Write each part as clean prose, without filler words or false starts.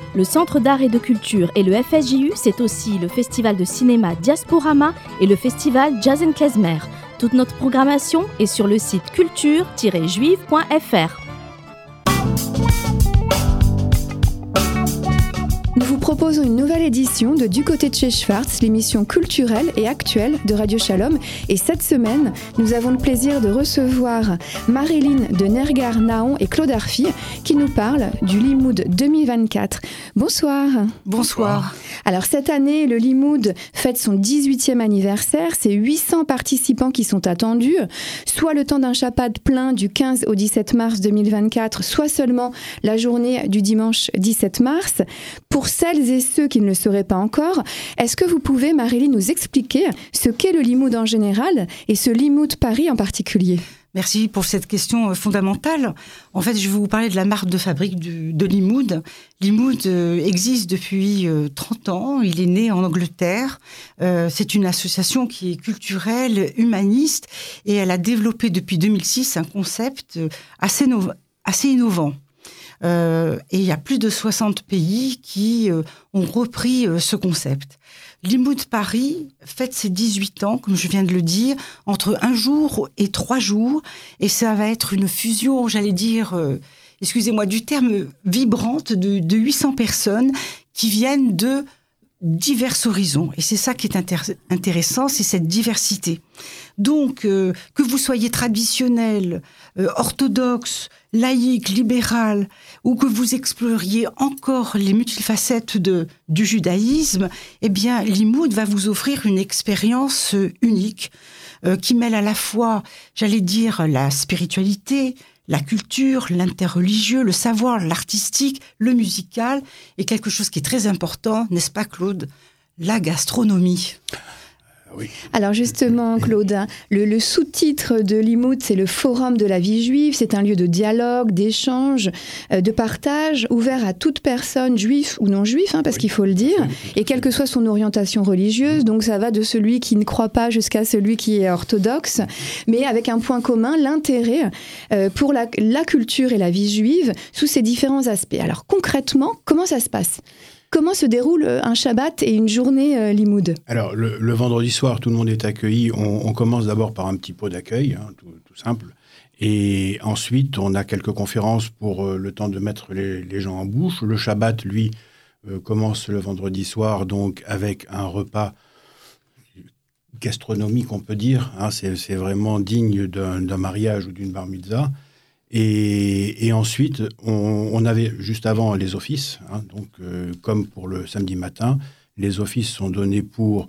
Le Centre d'art et de culture et le FSJU, c'est aussi le festival de cinéma Diasporama et le festival Jazz & Klezmer. Toute notre programmation est sur le site culture-juive.fr. Nous vous proposons une nouvelle édition de Du côté de chez Schwartz, l'émission culturelle et actuelle de Radio Shalom. Et cette semaine, nous avons le plaisir de recevoir Marilyn de Nergar Nahon et Claude Arfi qui nous parlent du Limoud 2024. Bonsoir. Bonsoir. Alors cette année, le Limoud fête son 18e anniversaire. C'est 800 participants qui sont attendus, soit le temps d'un Shabbat plein du 15 au 17 mars 2024, soit seulement la journée du dimanche 17 mars. Pour celles et ceux qui ne le sauraient pas encore, est-ce que vous pouvez, Marilyn, nous expliquer ce qu'est le Limoud en général et ce Limoud Paris en particulier ? Merci pour cette question fondamentale. En fait, je vais vous parler de la marque de fabrique de Limoud. Limoud existe depuis 30 ans. Il est né en Angleterre. C'est une association qui est culturelle, humaniste, et elle a développé depuis 2006 un concept assez innovant. Et il y a plus de 60 pays qui ont repris ce concept. Limoud Paris fête ses 18 ans, comme je viens de le dire, entre 1 jour et 3 jours. Et ça va être une fusion, j'allais dire, excusez-moi du terme, vibrante de 800 personnes qui viennent de divers horizons. Et c'est ça qui est intéressant, c'est cette diversité. Donc, que vous soyez traditionnel, orthodoxe, laïque, libéral, ou que vous exploriez encore les multifacettes du judaïsme, eh bien, Limoud va vous offrir une expérience unique qui mêle à la fois, j'allais dire, la spiritualité, la culture, l'interreligieux, le savoir, l'artistique, le musical, et quelque chose qui est très important, n'est-ce pas, Claude ? La gastronomie. Oui. Alors justement, Claude, le sous-titre de Limoud, c'est le Forum de la vie juive. C'est un lieu de dialogue, d'échange, de partage, ouvert à toute personne, juif ou non juif, parce qu'il faut le dire, et quelle que soit son orientation religieuse. Donc ça va de celui qui ne croit pas jusqu'à celui qui est orthodoxe, mais avec un point commun, l'intérêt pour la culture et la vie juive sous ses différents aspects. Alors concrètement, comment ça se passe ? Comment se déroule un Shabbat et une journée Limoud ? Alors, le vendredi soir, tout le monde est accueilli. On commence d'abord par un petit pot d'accueil, tout simple. Et ensuite, on a quelques conférences pour le temps de mettre les gens en bouche. Le Shabbat, lui, commence le vendredi soir, donc avec un repas gastronomique, on peut dire. C'est vraiment digne d'un mariage ou d'une bar mitzvah. Et ensuite, on avait juste avant les offices, donc comme pour le samedi matin, les offices sont donnés pour,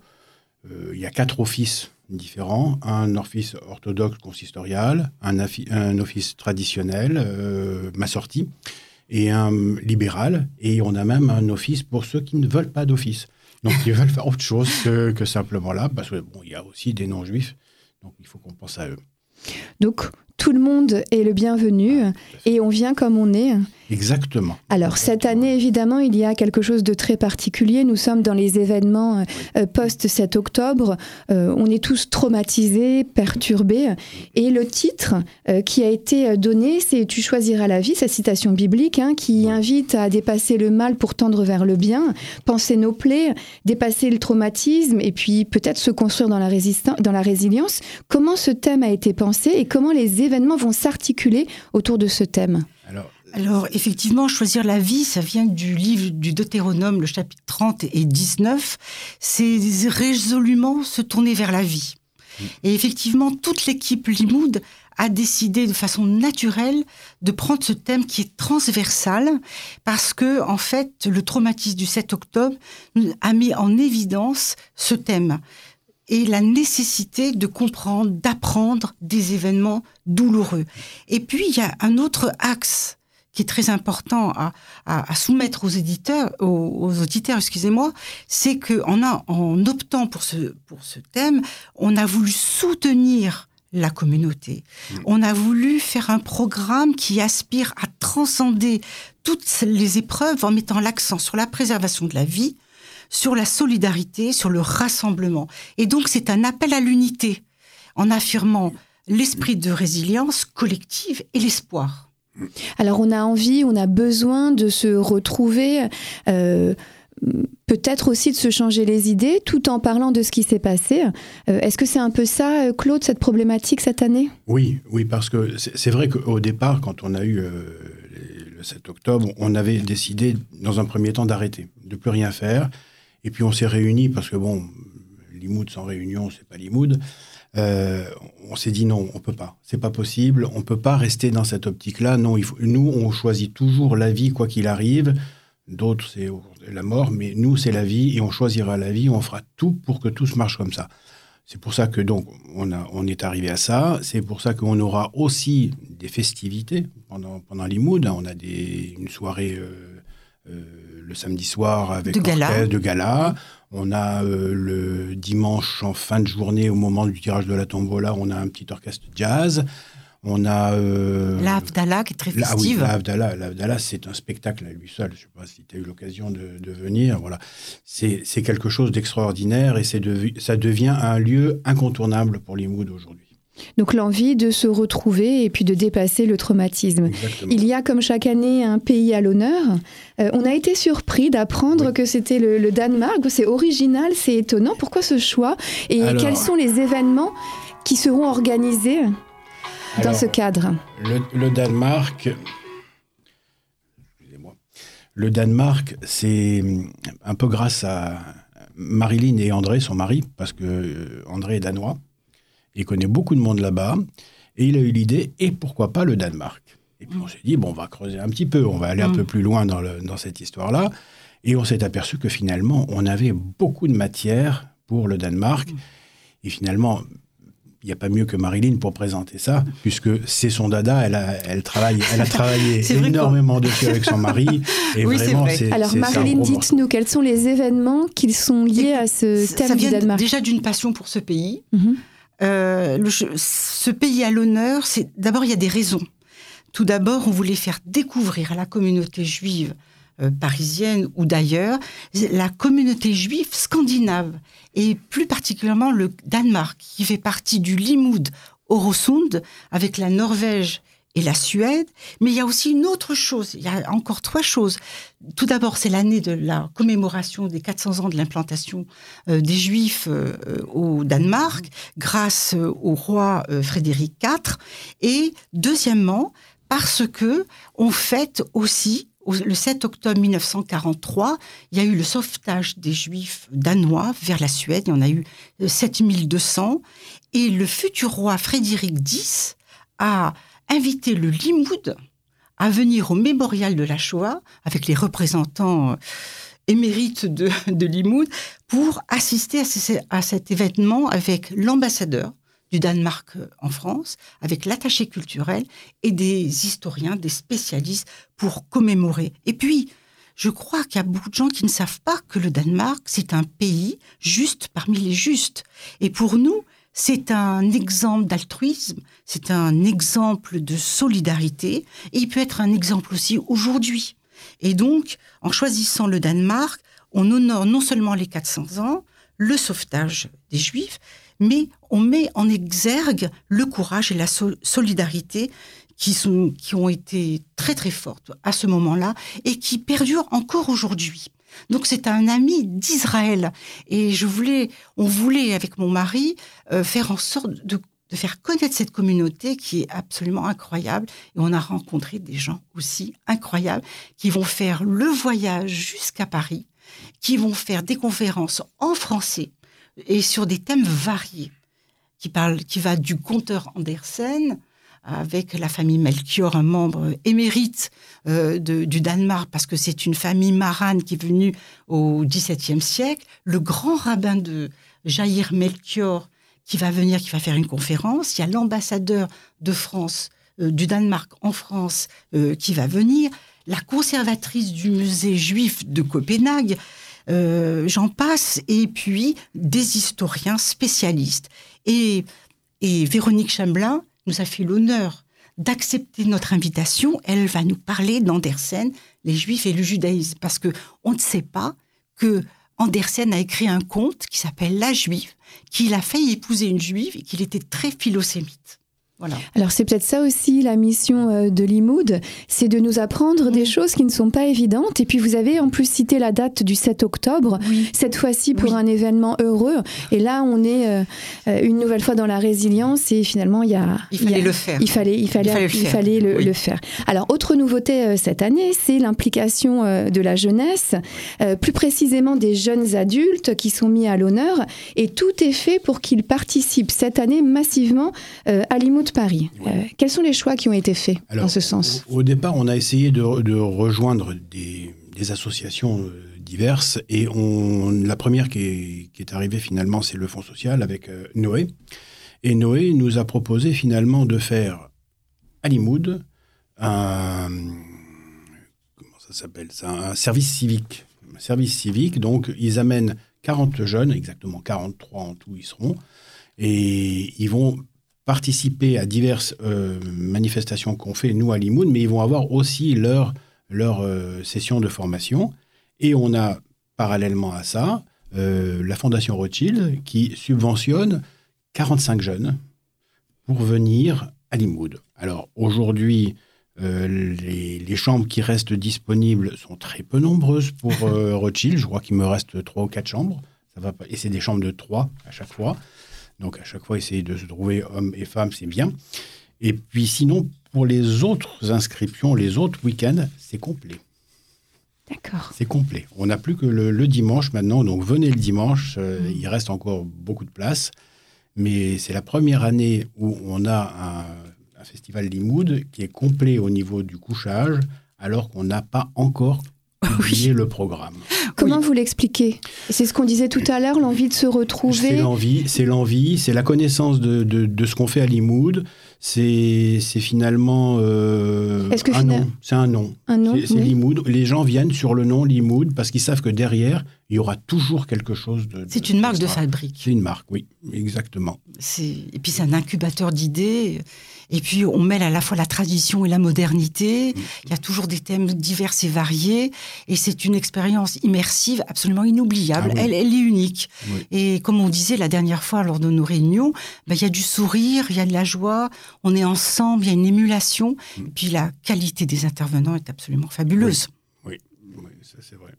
il y a 4 offices différents, un office orthodoxe consistorial, un office traditionnel, massorti, et un libéral, et on a même un office pour ceux qui ne veulent pas d'office. Donc ils veulent faire autre chose que simplement là, parce que bon, il y a aussi des non-juifs, donc il faut qu'on pense à eux. Donc, tout le monde est le bienvenu et on vient comme on est. Exactement. Alors, cette année, évidemment, il y a quelque chose de très particulier. Nous sommes dans les événements post-7 octobre. On est tous traumatisés, perturbés. Et le titre qui a été donné, c'est « Tu choisiras la vie », cette citation biblique qui invite à dépasser le mal pour tendre vers le bien, penser nos plaies, dépasser le traumatisme et puis peut-être se construire dans la résilience. Comment ce thème a été pensé et comment les événements vont s'articuler autour de ce thème ? Alors, effectivement, choisir la vie, ça vient du livre du Deutéronome, le chapitre 30 et 19. C'est résolument se tourner vers la vie. Et effectivement, toute l'équipe Limoud a décidé de façon naturelle de prendre ce thème qui est transversal parce que, en fait, le traumatisme du 7 octobre a mis en évidence ce thème et la nécessité de comprendre, d'apprendre des événements douloureux. Et puis, il y a un autre axe qui est très important à soumettre aux auditeurs, c'est qu'en optant pour ce thème, on a voulu soutenir la communauté. On a voulu faire un programme qui aspire à transcender toutes les épreuves en mettant l'accent sur la préservation de la vie, sur la solidarité, sur le rassemblement. Et donc, c'est un appel à l'unité en affirmant l'esprit de résilience collective et l'espoir. Alors on a besoin de se retrouver, peut-être aussi de se changer les idées, tout en parlant de ce qui s'est passé. Est-ce que c'est un peu ça, Claude, cette problématique cette année ? Oui, parce que c'est vrai qu'au départ, quand on a eu le 7 octobre, on avait décidé, dans un premier temps, d'arrêter, de plus rien faire. Et puis on s'est réunis, parce que Limoud sans réunion, c'est pas Limoud. On s'est dit non, on peut pas, c'est pas possible, on peut pas rester dans cette optique-là. Non, nous, on choisit toujours la vie, quoi qu'il arrive. D'autres, c'est la mort, mais nous, c'est la vie, et on choisira la vie, on fera tout pour que tout se marche comme ça. C'est pour ça que donc on est arrivé à ça. C'est pour ça qu'on aura aussi des festivités pendant Limoud. On a une soirée le samedi soir avec orchestre de gala. On a le dimanche en fin de journée, au moment du tirage de la tombola, on a un petit orchestre jazz. On a la Havdalah qui est très festive. Ah oui, la Havdalah, c'est un spectacle à lui seul. Je ne sais pas si tu as eu l'occasion de venir. Voilà, c'est quelque chose d'extraordinaire et ça devient un lieu incontournable pour Limoud aujourd'hui. Donc l'envie de se retrouver et puis de dépasser le traumatisme. Exactement. Il y a comme chaque année un pays à l'honneur. On a été surpris d'apprendre que c'était le Danemark. C'est original, c'est étonnant. Pourquoi ce choix ? Et quels sont les événements qui seront organisés dans ce cadre ? Le Danemark... Excusez-moi. Le Danemark, c'est un peu grâce à Marilyn et André, son mari, parce que André est danois. Il connaît beaucoup de monde là-bas. Et il a eu l'idée, et pourquoi pas le Danemark ? Et puis on s'est dit, on va creuser un petit peu, on va aller un peu plus loin dans cette histoire-là. Et on s'est aperçu que finalement, on avait beaucoup de matière pour le Danemark. Et finalement... Il n'y a pas mieux que Marilyn pour présenter ça, puisque c'est son dada, elle a travaillé énormément dessus avec son mari. Et oui, vraiment, alors Marilyn, dites-nous, quels sont les événements qui sont liés à ce thème du Danemark ? Déjà d'une passion pour ce pays. Ce pays à l'honneur, d'abord, il y a des raisons. Tout d'abord, on voulait faire découvrir à la communauté juive parisienne ou d'ailleurs, la communauté juive scandinave, et plus particulièrement le Danemark, qui fait partie du Limoud Orosund, avec la Norvège et la Suède. Mais il y a aussi une autre chose, il y a encore 3 choses. Tout d'abord, c'est l'année de la commémoration des 400 ans de l'implantation des Juifs au Danemark, grâce au roi Frédéric IV. Et deuxièmement, parce que on fête aussi le 7 octobre 1943, il y a eu le sauvetage des Juifs danois vers la Suède. Il y en a eu 7200. Et le futur roi Frédéric X a invité le Limoud à venir au mémorial de la Shoah avec les représentants émérites de Limoud pour assister à cet événement avec l'ambassadeur du Danemark en France, avec l'attaché culturel et des historiens, des spécialistes pour commémorer. Et puis, je crois qu'il y a beaucoup de gens qui ne savent pas que le Danemark, c'est un pays juste parmi les justes. Et pour nous, c'est un exemple d'altruisme, c'est un exemple de solidarité, et il peut être un exemple aussi aujourd'hui. Et donc, en choisissant le Danemark, on honore non seulement les 400 ans, le sauvetage des Juifs, mais on met en exergue le courage et la solidarité qui ont été très très fortes à ce moment-là et qui perdurent encore aujourd'hui. Donc c'est un ami d'Israël et on voulait avec mon mari faire en sorte de faire connaître cette communauté qui est absolument incroyable. Et on a rencontré des gens aussi incroyables qui vont faire le voyage jusqu'à Paris, qui vont faire des conférences en français et sur des thèmes variés, qui va du conteur Andersen avec la famille Melchior, un membre émérite du Danemark, parce que c'est une famille marane qui est venue au XVIIe siècle, le grand rabbin de Jair Melchior qui va venir, qui va faire une conférence, il y a l'ambassadeur de France, du Danemark en France qui va venir, la conservatrice du musée juif de Copenhague, j'en passe, et puis des historiens spécialistes. Et Véronique Chambelin nous a fait l'honneur d'accepter notre invitation. Elle va nous parler d'Andersen, les Juifs et le judaïsme, parce qu'on ne sait pas que Andersen a écrit un conte qui s'appelle La Juive, qu'il a failli épouser une juive et qu'il était très philosémite. Voilà. Alors c'est peut-être ça aussi la mission de Limoud, c'est de nous apprendre des choses qui ne sont pas évidentes. Et puis vous avez en plus cité la date du 7 octobre, cette fois-ci pour un événement heureux. Et là on est une nouvelle fois dans la résilience et finalement il fallait le faire. Il fallait le faire. Alors autre nouveauté cette année, c'est l'implication de la jeunesse, plus précisément des jeunes adultes qui sont mis à l'honneur. Et tout est fait pour qu'ils participent cette année massivement à Limoud Paris. Quels sont les choix qui ont été faits dans ce sens ? Au départ, on a essayé de rejoindre des associations diverses et la première qui est arrivée finalement, c'est le Fonds social avec Noé. Et Noé nous a proposé finalement de faire à Limoud un service civique. Un service civique, donc ils amènent 40 jeunes, exactement 43 en tout ils seront, et ils vont participer à diverses manifestations qu'on fait, nous, à Limoud, mais ils vont avoir aussi leur session de formation. Et on a, parallèlement à ça, la Fondation Rothschild qui subventionne 45 jeunes pour venir à Limoud. Alors, aujourd'hui, les chambres qui restent disponibles sont très peu nombreuses pour Rothschild. Je crois qu'il me reste 3 ou 4 chambres. Ça va pas, et c'est des chambres de 3 à chaque fois. Donc, à chaque fois, essayer de se trouver hommes et femmes, c'est bien. Et puis, sinon, pour les autres inscriptions, les autres week-ends, c'est complet. D'accord. C'est complet. On n'a plus que le dimanche maintenant. Donc, venez le dimanche. Il reste encore beaucoup de place. Mais c'est la première année où on a un festival Limoud qui est complet au niveau du couchage, alors qu'on n'a pas encore publié le programme. Comment vous l'expliquez ? C'est ce qu'on disait tout à l'heure, l'envie de se retrouver. C'est l'envie, c'est la connaissance de ce qu'on fait à Limoud. C'est finalement un nom. C'est un nom. C'est Limoud. Les gens viennent sur le nom Limoud parce qu'ils savent que derrière, il y aura toujours quelque chose de... C'est une marque de fabrique. C'est une marque, oui, exactement. Et puis c'est un incubateur d'idées. Et puis on mêle à la fois la tradition et la modernité. Il y a toujours des thèmes divers et variés. Et c'est une expérience immersive absolument inoubliable. Elle est unique. Oui. Et comme on disait la dernière fois lors de nos réunions, il y a du sourire, il y a de la joie. On est ensemble, il y a une émulation. Et puis la qualité des intervenants est absolument fabuleuse. Oui, ça c'est vrai.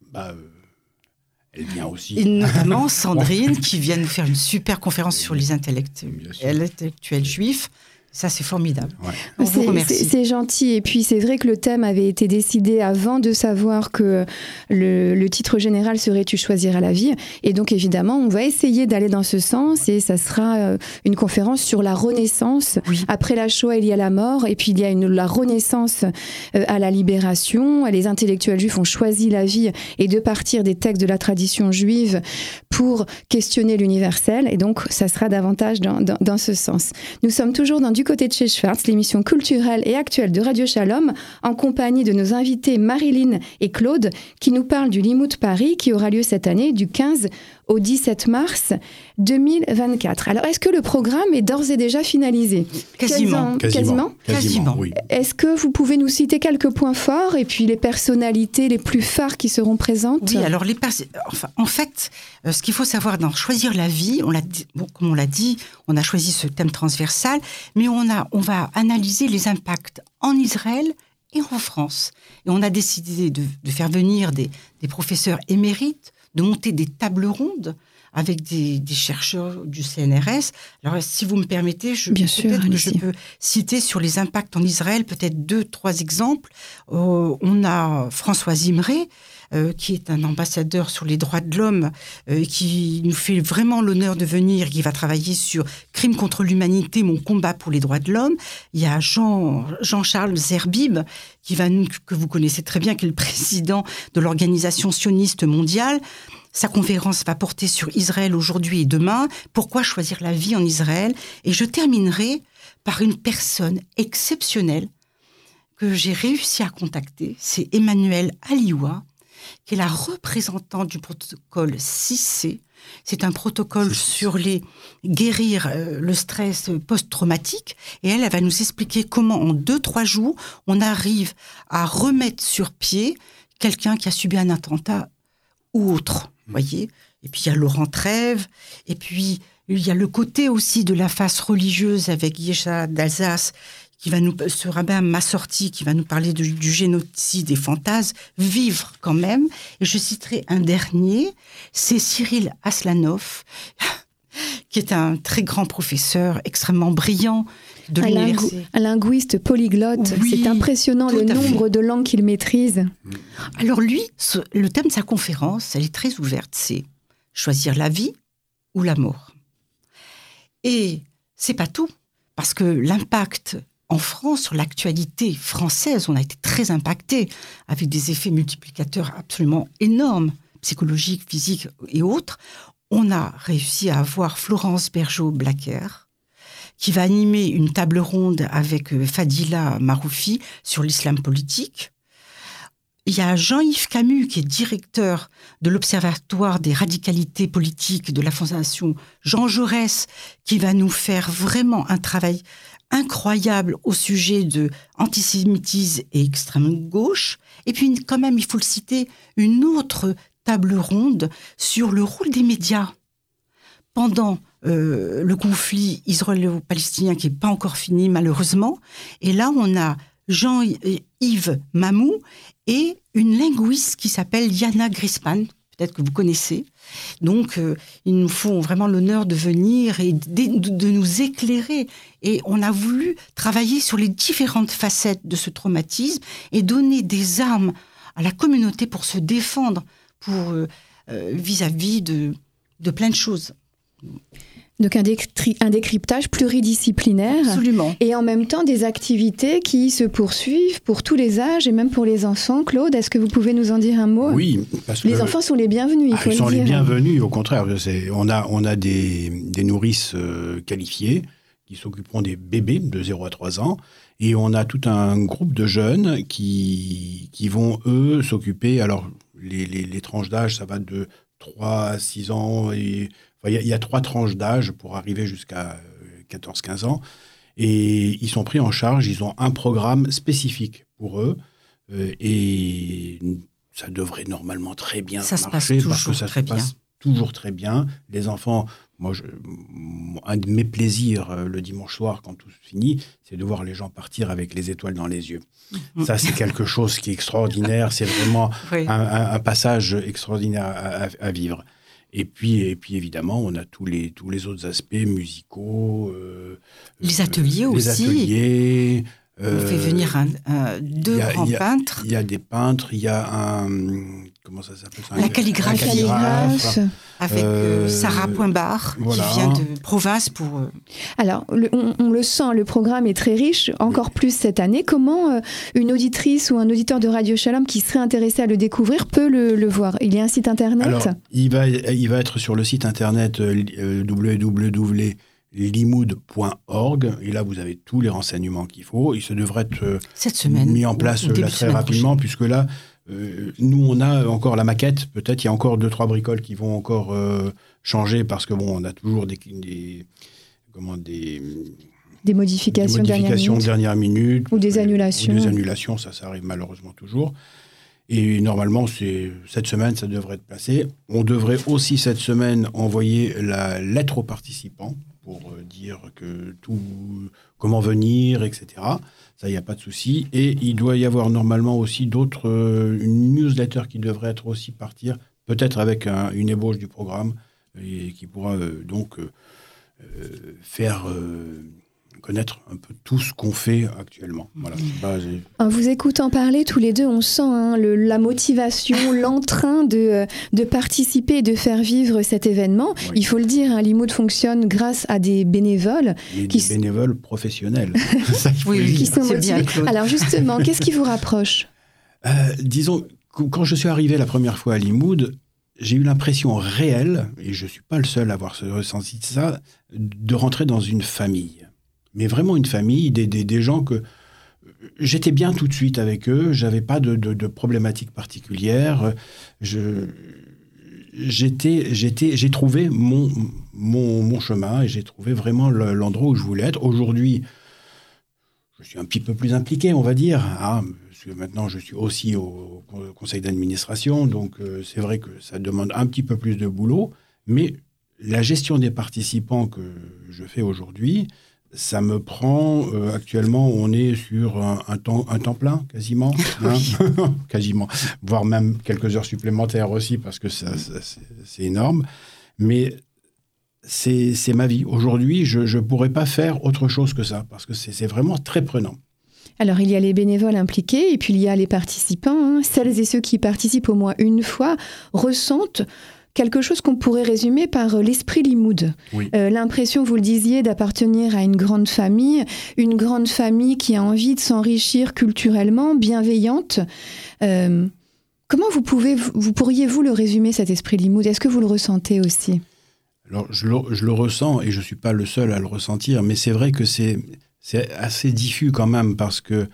Elle vient aussi. Et notamment Sandrine, qui vient nous faire une super conférence sur les intellectuels juifs. Ça, c'est formidable. Ouais. On vous remercie. C'est gentil. Et puis, c'est vrai que le thème avait été décidé avant de savoir que le titre général serait « Tu choisiras la vie ». Et donc, évidemment, on va essayer d'aller dans ce sens. Et ça sera une conférence sur la Renaissance. Oui. Après la Shoah, il y a la mort. Et puis, il y a la Renaissance à la libération. Les intellectuels juifs ont choisi la vie et de partir des textes de la tradition juive pour questionner l'universel. Et donc, ça sera davantage dans ce sens. Nous sommes toujours du côté de chez Schwartz, l'émission culturelle et actuelle de Radio Shalom, en compagnie de nos invités Marilyn et Claude, qui nous parlent du Limoud Paris, qui aura lieu cette année du 15 au 17 mars 2024. Alors, est-ce que le programme est d'ores et déjà finalisé ? Quasiment. Oui. Est-ce que vous pouvez nous citer quelques points forts et puis les personnalités les plus phares qui seront présentes ? Oui, alors en fait, ce qu'il faut savoir dans Choisir la vie, comme on l'a dit, on a choisi ce thème transversal, mais on va analyser les impacts en Israël et en France. Et on a décidé de faire venir des professeurs émérites, de monter des tables rondes avec des chercheurs du CNRS. Alors, si vous me permettez, je peux citer sur les impacts en Israël peut-être 2-3 exemples. On a François Zimré, qui est un ambassadeur sur les droits de l'homme, qui nous fait vraiment l'honneur de venir, qui va travailler sur Crimes contre l'humanité, mon combat pour les droits de l'homme. Il y a Jean-Charles Zerbib, que vous connaissez très bien, qui est le président de l'Organisation sioniste mondiale. Sa conférence va porter sur Israël aujourd'hui et demain. Pourquoi choisir la vie en Israël ? Et je terminerai par une personne exceptionnelle que j'ai réussi à contacter. C'est Emmanuel Alioua, qui est la représentante du protocole 6C. C'est un protocole sur guérir le stress post-traumatique. Et elle va nous expliquer comment, en 2-3 jours, on arrive à remettre sur pied quelqu'un qui a subi un attentat ou autre. Voyez. Et puis, il y a Laurent Trèves. Et puis, il y a le côté aussi de la face religieuse avec Yesha d'Alsace, ce rabbin Massorti, qui va nous parler du génocide des fantasmes, vivre quand même. Et je citerai un dernier, c'est Cyril Aslanov, qui est un très grand professeur, extrêmement brillant de l'université. Un linguiste polyglotte. Oui, c'est impressionnant le nombre de langues qu'il maîtrise. Alors lui, le thème de sa conférence, elle est très ouverte, c'est choisir la vie ou la mort. Et c'est pas tout, parce que l'impact en France, sur l'actualité française, on a été très impacté avec des effets multiplicateurs absolument énormes, psychologiques, physiques et autres. On a réussi à avoir Florence Bergeau-Blacker, qui va animer une table ronde avec Fadila Maroufi sur l'islam politique. Il y a Jean-Yves Camus, qui est directeur de l'Observatoire des radicalités politiques de la Fondation Jean Jaurès, qui va nous faire vraiment un travail incroyable au sujet de antisémitisme et extrême gauche. Et puis, quand même, il faut le citer, une autre table ronde sur le rôle des médias pendant le conflit israélo-palestinien qui n'est pas encore fini, malheureusement. Et là, on a Jean-Yves Mamou et une linguiste qui s'appelle Yana Grispan, peut-être que vous connaissez. Donc, ils nous font vraiment l'honneur de venir et de nous éclairer. Et on a voulu travailler sur les différentes facettes de ce traumatisme et donner des armes à la communauté pour se défendre vis-à-vis de plein de choses. Donc un décryptage pluridisciplinaire. Absolument. Et en même temps des activités qui se poursuivent pour tous les âges et même pour les enfants. Claude, est-ce que vous pouvez nous en dire un mot ? Oui, parce que les enfants sont les bienvenus, il faut le dire. Ils sont les bienvenus, au contraire. On a des nourrices qualifiées qui s'occuperont des bébés de 0 à 3 ans. Et on a tout un groupe de jeunes qui vont, eux, s'occuper. Alors, les tranches d'âge, ça va de 3 à 6 ans et... Il y a 3 tranches d'âge pour arriver jusqu'à 14-15 ans. Et ils sont pris en charge. Ils ont un programme spécifique pour eux. Et ça devrait normalement très bien marcher. Parce que ça se passe toujours très bien. Les enfants, un de mes plaisirs le dimanche soir, quand tout se finit, c'est de voir les gens partir avec les étoiles dans les yeux. Ça, c'est quelque chose qui est extraordinaire. C'est vraiment un passage extraordinaire à vivre. Et puis évidemment, on a tous les autres aspects musicaux. Les ateliers aussi. Les ateliers. On fait venir 2 grands peintres. Il y a des peintres, il y a comment ça s'appelle ça ? La calligraphie. Avec Sarah Poinbar, voilà, qui vient de province pour... Alors, on le sent, le programme est très riche, encore plus cette année. Comment une auditrice ou un auditeur de Radio Shalom qui serait intéressé à le découvrir peut le voir ? Il y a un site internet ? Alors, il va être sur le site internet www.limoud.org, et là vous avez tous les renseignements qu'il faut. Il se devrait être cette semaine, mis en place là, très rapidement, puisque là, nous on a encore la maquette, peut-être il y a encore 2-3 bricoles qui vont encore changer, parce que on a toujours des modifications dernière minute. Ou des annulations. Ou des annulations, ça arrive malheureusement toujours. Et normalement, cette semaine, ça devrait être placé. On devrait aussi cette semaine envoyer la lettre aux participants pour dire comment venir, etc. Ça, il n'y a pas de souci. Et il doit y avoir normalement aussi une newsletter qui devrait être aussi partir, peut-être avec une ébauche du programme, et qui pourra donc faire connaître un peu tout ce qu'on fait actuellement. Voilà. En vous écoutant parler tous les deux, on sent la motivation, l'entrain de participer et de faire vivre cet événement. Oui. Il faut le dire, Limoud fonctionne grâce à des bénévoles. Bénévoles professionnels. Qui sont motivés. Alors justement, qu'est-ce qui vous rapproche ? Disons, quand je suis arrivé la première fois à Limoud, j'ai eu l'impression réelle, et je ne suis pas le seul à avoir ressenti ça, de rentrer dans une famille. Mais vraiment une famille, des gens que j'étais bien tout de suite avec eux, j'avais pas de problématiques particulières. J'ai trouvé mon chemin, et j'ai trouvé vraiment l'endroit où je voulais être. Aujourd'hui, je suis un petit peu plus impliqué, on va dire, parce que maintenant je suis aussi au conseil d'administration, donc c'est vrai que ça demande un petit peu plus de boulot, mais la gestion des participants que je fais aujourd'hui, ça me prend, actuellement, on est sur un temps plein, quasiment. Hein quasiment. Voire même quelques heures supplémentaires aussi, parce que c'est énorme. Mais c'est ma vie. Aujourd'hui, je ne pourrais pas faire autre chose que ça, parce que c'est vraiment très prenant. Alors, il y a les bénévoles impliqués, et puis il y a les participants. Hein. Celles et ceux qui participent au moins une fois ressentent quelque chose qu'on pourrait résumer par l'esprit Limoud. Oui. L'impression, vous le disiez, d'appartenir à une grande famille qui a envie de s'enrichir culturellement, bienveillante. Comment vous pourriez-vous le résumer, cet esprit Limoud ? Est-ce que vous le ressentez aussi ? Alors, je le ressens, et je ne suis pas le seul à le ressentir, mais c'est vrai que c'est assez diffus quand même, parce que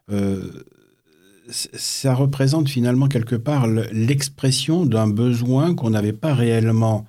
ça représente finalement quelque part l'expression d'un besoin qu'on n'avait pas réellement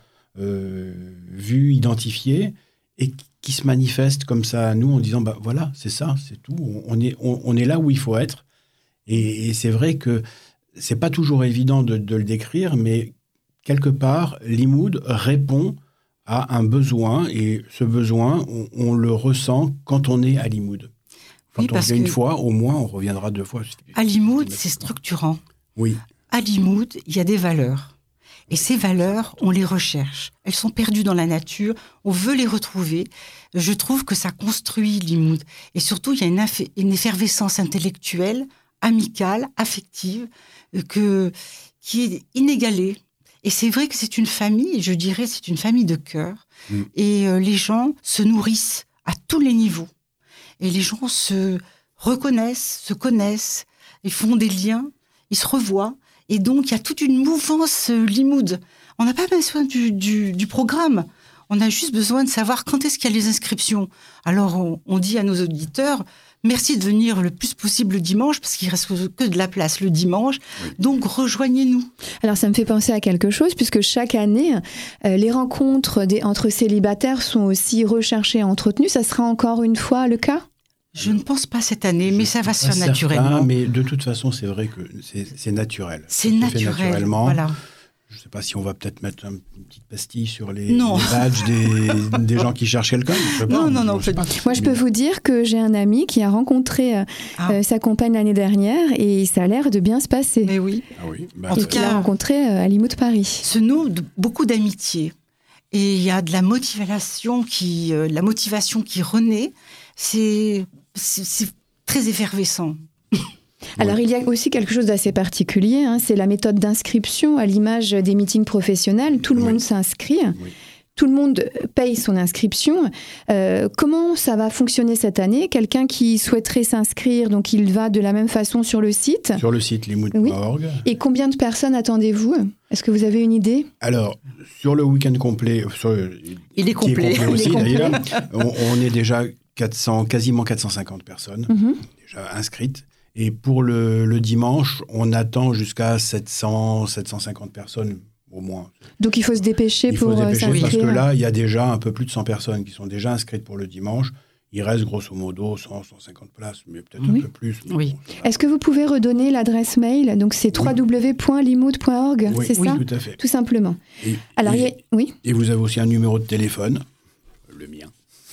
vu, identifié, et qui se manifeste comme ça à nous en disant voilà, c'est ça, c'est tout, on est là où il faut être. Et c'est vrai que c'est pas toujours évident de le décrire, mais quelque part, Limoud répond à un besoin, et ce besoin, on le ressent quand on est à Limoud. Quand on vient une fois, au moins, on reviendra 2 fois. À Limoud, c'est structurant. Oui. À Limoud, il y a des valeurs. Et ces valeurs, on les recherche. Elles sont perdues dans la nature, on veut les retrouver. Je trouve que ça construit Limoud. Et surtout, il y a une effervescence intellectuelle, amicale, affective, qui est inégalée. Et c'est vrai que c'est une famille, je dirais, c'est une famille de cœur. Et les gens se nourrissent à tous les niveaux. Et les gens se reconnaissent, se connaissent, ils font des liens, ils se revoient. Et donc, il y a toute une mouvance Limoud. On n'a pas besoin du programme. On a juste besoin de savoir quand est-ce qu'il y a les inscriptions. Alors, on dit à nos auditeurs, merci de venir le plus possible le dimanche, parce qu'il ne reste que de la place le dimanche. Oui. Donc, rejoignez-nous. Alors, ça me fait penser à quelque chose, puisque chaque année, les rencontres entre célibataires sont aussi recherchées et entretenues. Ça sera encore une fois le cas ? Je ne pense pas cette année, mais ça va se faire naturellement. Mais de toute façon, c'est vrai que c'est naturel. C'est naturel, voilà. Je ne sais pas si on va peut-être mettre une petite pastille sur les badges des gens qui cherchent quelqu'un. Non. Moi, je peux vous dire que j'ai un ami qui a rencontré sa compagne l'année dernière, et ça a l'air de bien se passer. Mais oui. Ah oui. En tout cas, il l'a rencontré à Limoud Paris. Se noue beaucoup d'amitié. Et il y a de la motivation qui renaît. C'est très effervescent. Alors, il y a aussi quelque chose d'assez particulier, hein, c'est la méthode d'inscription à l'image des meetings professionnels. Tout le monde s'inscrit, tout le monde paye son inscription. Comment ça va fonctionner cette année ? Quelqu'un qui souhaiterait s'inscrire, donc il va de la même façon sur le site ? Sur le site limoud.org. Et combien de personnes attendez-vous ? Est-ce que vous avez une idée ? Alors, sur le week-end complet, il est complet aussi d'ailleurs, on est déjà quasiment 450 personnes déjà inscrites. Et pour le dimanche, on attend jusqu'à 750 personnes au moins. Donc il faut se dépêcher pour s'inscrire. Parce que là, il y a déjà un peu plus de 100 personnes qui sont déjà inscrites pour le dimanche. Il reste grosso modo 150 places, mais peut-être un peu plus. Oui. Est-ce que vous pouvez redonner l'adresse mail ? Donc c'est www.limoud.org, c'est ça ? Oui, tout à fait. Tout simplement. Et vous avez aussi un numéro de téléphone, le mien.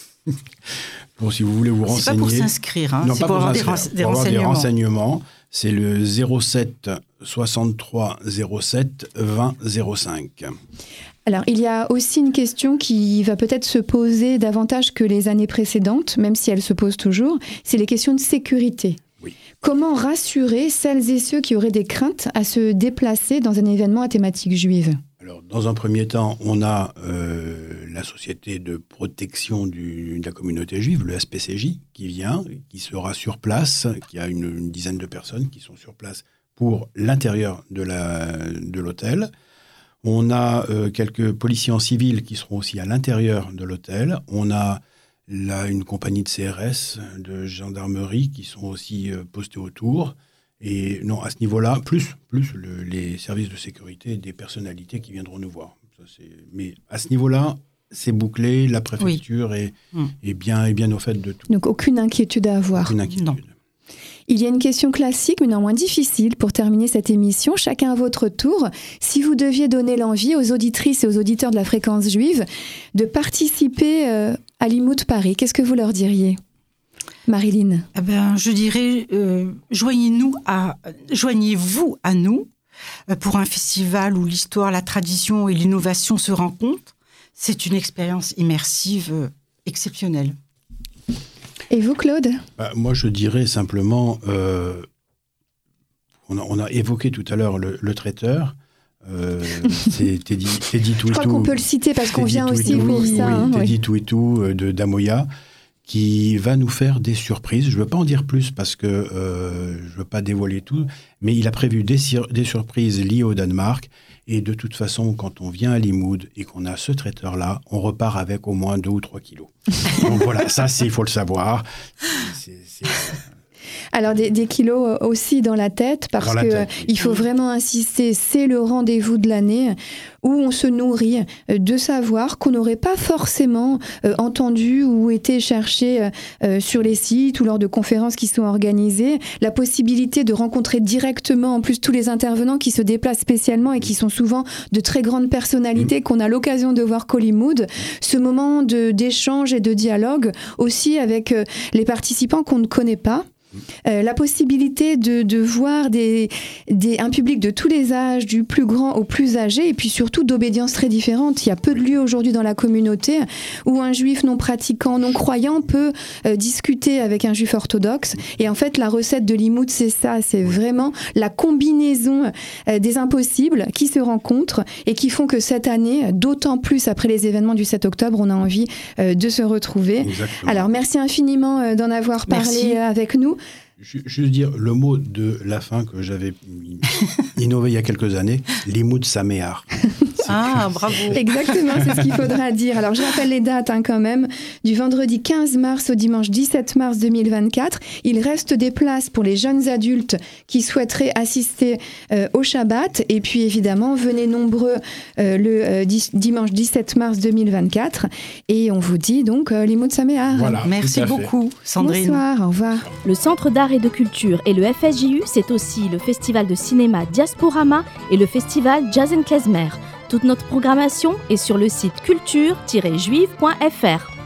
Pour si vous voulez vous renseigner. C'est pas pour s'inscrire, hein. Non, c'est pas pour avoir des renseignements. C'est le 07 63 07 20 05. Alors, il y a aussi une question qui va peut-être se poser davantage que les années précédentes, même si elle se pose toujours, c'est les questions de sécurité. Oui. Comment rassurer celles et ceux qui auraient des craintes à se déplacer dans un événement à thématique juive ? Alors, dans un premier temps, on a la Société de protection de la communauté juive, le SPCJ, qui vient, qui sera sur place, qui a une dizaine de personnes qui sont sur place pour l'intérieur de l'hôtel. On a quelques policiers en civil qui seront aussi à l'intérieur de l'hôtel. On a une compagnie de CRS, de gendarmerie, qui sont aussi postés autour. Et non, à ce niveau-là, plus les services de sécurité des personnalités qui viendront nous voir. Mais à ce niveau-là, c'est bouclé, la préfecture est bien au fait de tout. Donc aucune inquiétude à avoir. Aucune inquiétude. Non. Il y a une question classique, mais néanmoins difficile pour terminer cette émission. Chacun à votre tour. Si vous deviez donner l'envie aux auditrices et aux auditeurs de la Fréquence Juive de participer à l'IMOUD Paris, qu'est-ce que vous leur diriez ? Marilyn. Je dirais, joignez-vous à nous pour un festival où l'histoire, la tradition et l'innovation se rencontrent. C'est une expérience immersive exceptionnelle. Et vous, Claude ? Moi, je dirais simplement, on a évoqué tout à l'heure le traiteur. C'est Teddy Touitou. Je crois qu'on peut le citer parce qu'on vient aussi pour ça. Teddy Touitou de Damoya, qui va nous faire des surprises. Je ne veux pas en dire plus parce que je ne veux pas dévoiler tout, mais il a prévu des surprises liées au Danemark. Et de toute façon, quand on vient à l'IMOUD et qu'on a ce traiteur-là, on repart avec au moins 2 ou 3 kilos. Donc voilà, ça, il faut le savoir. Alors, des kilos aussi dans la tête, parce qu'il faut vraiment insister, c'est le rendez-vous de l'année où on se nourrit de savoir qu'on n'aurait pas forcément entendu ou été chercher sur les sites ou lors de conférences qui sont organisées, la possibilité de rencontrer directement en plus tous les intervenants qui se déplacent spécialement et qui sont souvent de très grandes personnalités qu'on a l'occasion de voir qu'au Limoud, ce moment d'échange et de dialogue aussi avec les participants qu'on ne connaît pas. La possibilité de voir un public de tous les âges, du plus grand au plus âgé, et puis surtout d'obédiences très différentes. Il y a peu de lieux aujourd'hui dans la communauté où un juif non pratiquant, non croyant peut discuter avec un juif orthodoxe. Et en fait, la recette de l'IMOUD, c'est ça, c'est vraiment la combinaison des impossibles qui se rencontrent et qui font que cette année, d'autant plus après les événements du 7 octobre, on a envie de se retrouver. Exactement. Alors, merci infiniment d'en avoir parlé avec nous. Je veux dire le mot de la fin que j'avais innové il y a quelques années, l'IMOUD Saméar. Bravo. Exactement, c'est ce qu'il faudra dire. Alors, je rappelle les dates quand même. Du vendredi 15 mars au dimanche 17 mars 2024. Il reste des places pour les jeunes adultes qui souhaiteraient assister au Shabbat. Et puis, évidemment, venez nombreux le dimanche 17 mars 2024. Et on vous dit donc l'IMOUD Saméar. Voilà, merci beaucoup, Sandrine. Bonsoir, au revoir. Le Centre d'art et de culture et le FSJU, c'est aussi le festival de cinéma Diasporama et le festival Jazz & Klezmer. Toute notre programmation est sur le site culture-juive.fr.